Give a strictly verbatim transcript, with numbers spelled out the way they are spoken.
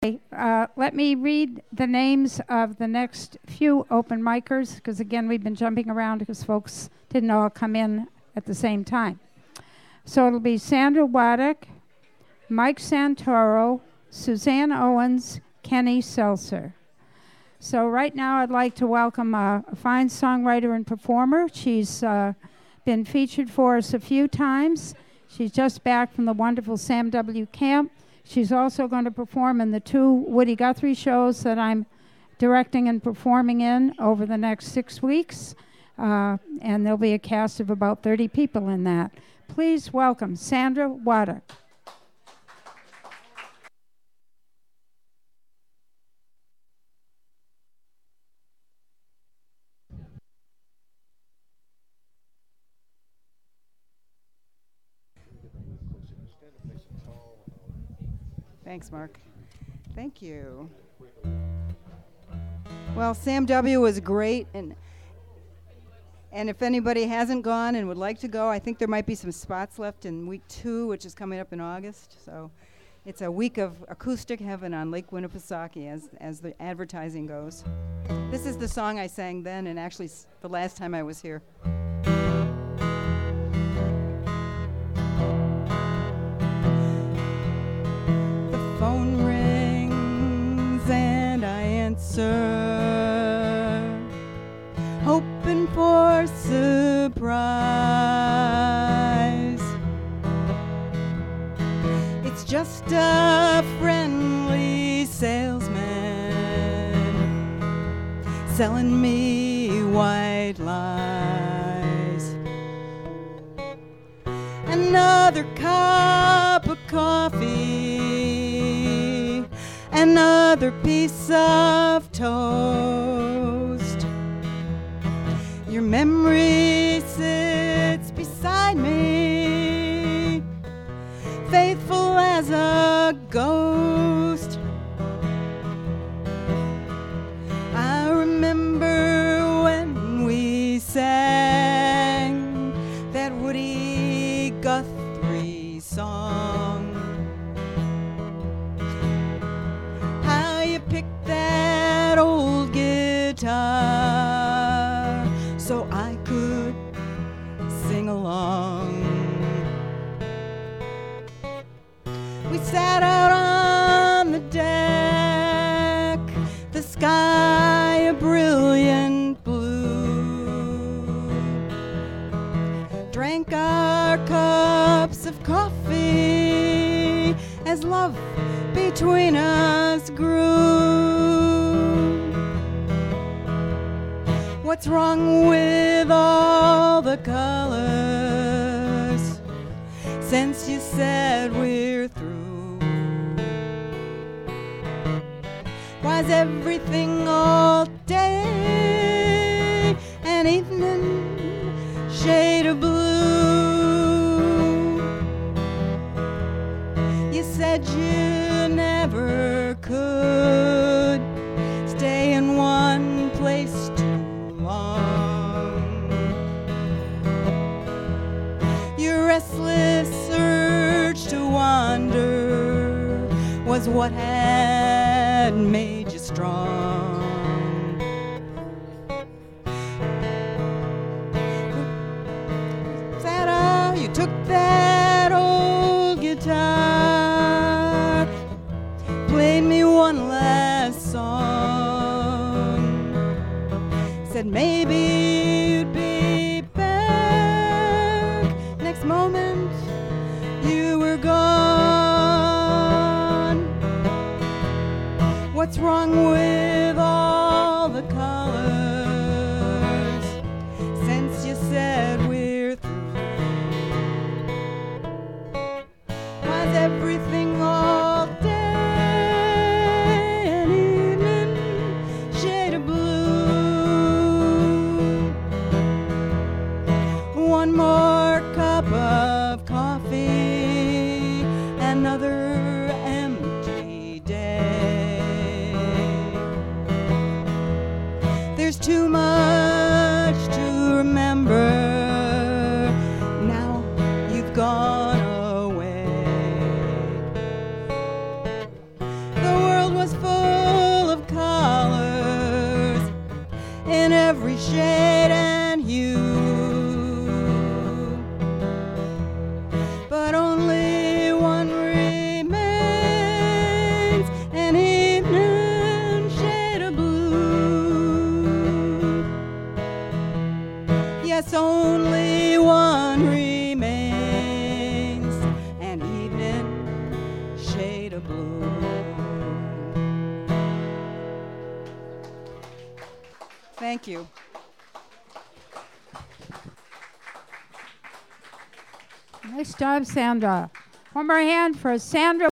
Uh, let me read the names of the next few open micers, because again, we've been jumping around because folks didn't all come in at the same time. So it'll be Sandra Waddick, Mike Santoro, Suzanne Owens, Kenny Seltzer. So right now I'd like to welcome a, a fine songwriter and performer. She's uh, been featured for us a few times. She's just back from the wonderful Sam W. Camp. She's also going to perform in the two Woody Guthrie shows that I'm directing and performing in over the next six weeks. Uh, and there'll be a cast of about thirty people in that. Please welcome Sandra Waddick. Thanks, Mark. Thank you. Well, Sam W. was great, and and if anybody hasn't gone and would like to go, I think there might be some spots left in week two, which is coming up in August. So it's a week of acoustic heaven on Lake Winnipesaukee, as as the advertising goes. This is the song I sang then, and actually s- the last time I was here. Phone rings and I answer, hoping for surprise. It's just a friendly salesman selling me white lies. Another cup of coffee, another piece of toast. Your memory sits beside me, faithful as a ghost. I remember when we sang that Woody Guthrie song. That old guitar so I could sing along. We sat out on the deck, the sky a brilliant blue, drank our cups of coffee as love between us grew. What's wrong with all the colors since you said we're through? Why's everything all day and evening shade of blue? You said you never could stay in one place too long. Your restless urge to wander was what had made you strong. Sat out, you took that old guitar, played me one last song, said maybe you'd be back. Next moment you were gone. What's wrong with all the colors since you said we're through? Why's everything all day and evening shade of blue? One more cup of coffee, another empty day. yes, only one remains, an evening shade of blue. Thank you. Nice job, Sandra. One more hand for Sandra